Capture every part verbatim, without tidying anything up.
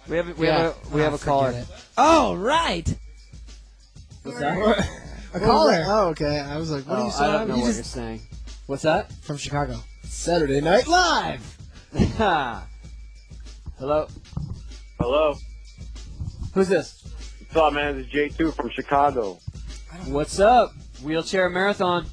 We have we Yeah. have a we Oh, have a forget caller. it. Oh, right. What's that? A caller. Oh, okay. I was like, what oh, are you I saying? don't know You what just- you're saying. What's that? From Chicago. Saturday Night Live. Hello. Hello. Who's this? What's up, man? This is J two from Chicago. What's up? Wheelchair marathon.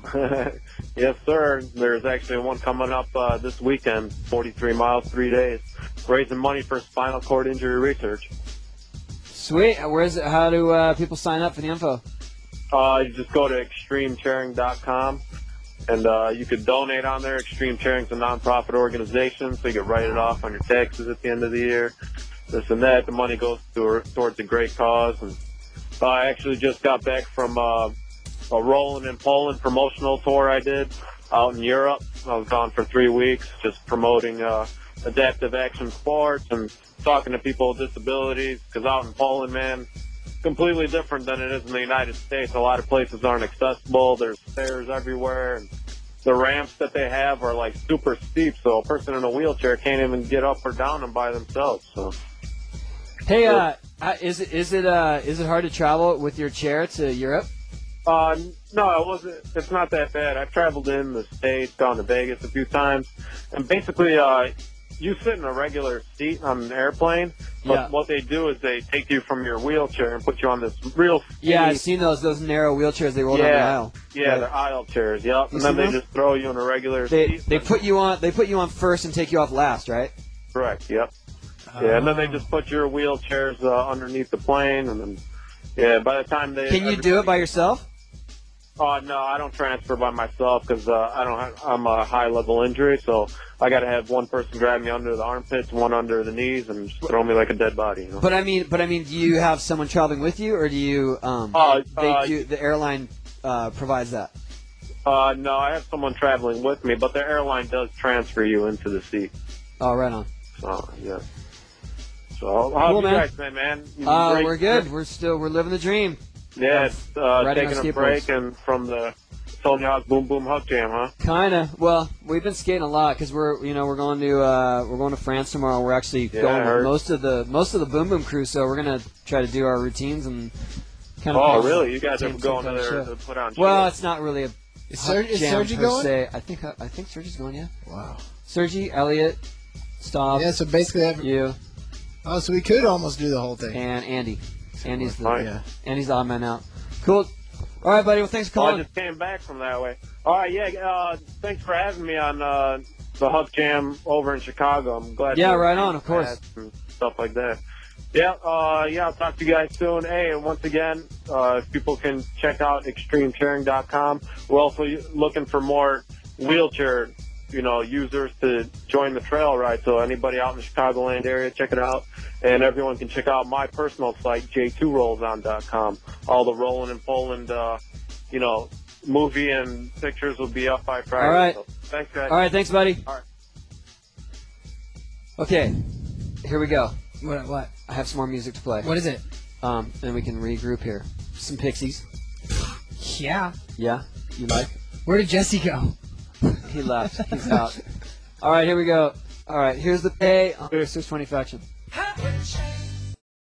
Yes, sir. There's actually one coming up uh, this weekend, forty-three miles, three days, raising money for spinal cord injury research. Sweet. Where's it? How do uh, people sign up for the info? Uh, you just go to extreme chairing dot com, and uh, you could donate on there. Extreme Chairing's a nonprofit organization, so you can write it off on your taxes at the end of the year. This and that. The money goes to, towards a great cause. And uh, I actually just got back from uh, a Rolling in Poland promotional tour I did out in Europe. I was gone for three weeks just promoting uh, adaptive action sports and talking to people with disabilities, because out in Poland, man, completely different than it is in the United States. A lot of places aren't accessible. There's stairs everywhere, and the ramps that they have are like super steep, so a person in a wheelchair can't even get up or down them by themselves. So, Hey, uh, uh, is it is it uh is it hard to travel with your chair to Europe? uh, no, it wasn't. It's not that bad. I've traveled in the States, gone to Vegas a few times, and basically, uh, you sit in a regular seat on an airplane, but Yeah. what they do is they take you from your wheelchair and put you on this real skinny, Yeah, I've seen those those narrow wheelchairs they roll down the Yeah. aisle. yeah, Right. they're aisle chairs, yep, You and then seen they those? just throw you in a regular They seat. they put you on they put you on first and take you off last, right? Correct, yep. Yeah, and then they just put your wheelchairs uh, underneath the plane, and then, yeah, by the time they... Can you do it by yourself? Oh, no, I don't transfer by myself because uh, I don't have, I'm a high-level injury, so I got to have one person grab me under the armpits, one under the knees, and just throw me like a dead body, you know? But I mean, but I mean, do you have someone traveling with you, or do you um Uh, they uh, do the airline uh, provides that? Uh, no, I have someone traveling with me, but the airline does transfer you into the seat. Oh, right on. So, yeah. So, how Cool, have you man. guys been, man? You Uh, great- we're good. We're still we're living the dream. Yeah, it's, uh, riding taking our a break and from the Tony Hawk Boom Boom Hug Jam, huh? Kinda. Well, we've been skating a lot because we're you know we're going to uh, we're going to France tomorrow. We're actually Yeah, I going with heard. most of the most of the Boom Boom crew. So we're gonna try to do our routines and kind of. Oh, put on really? You guys same- are same going kind of there show. to put on Well, shows? it's not really a Is, hug Ser- is jam Sergi per going? se. I think I think Sergi's going. Yeah. Wow. Sergi, Elliot, Staub, Yeah, so basically, every, you, oh, so we could almost do the whole thing. and Andy. Andy's the Fine. Yeah. Andy's the odd man out. Cool. All right, buddy. Well, thanks for Oh, I calling. just came back from that way. All right, yeah. Uh, thanks for having me on uh, the Hug Jam over in Chicago. I'm glad. Yeah, to- right on, of course. and stuff like that. Yeah, uh, yeah. I'll talk to you guys soon. Hey, and once again, uh, if people can check out extreme chairing dot com. We're also looking for more wheelchair, you know, users to join the trail ride. So anybody out in the Chicagoland area, check it out. And everyone can check out my personal site, j two rolls on dot com. All the Rolling in Poland, uh, you know, movie and pictures will be up by Friday. All right. So, thanks, guys. All right, thanks, buddy. All right. Okay, here we go. What? What? I have some more music to play. What is it? Um, and we can regroup here. Some Pixies. Yeah. Yeah, you like? Where did Jesse go? He left. He's out. All right, here we go. All right, here's the pay. Oh, six twenty faction.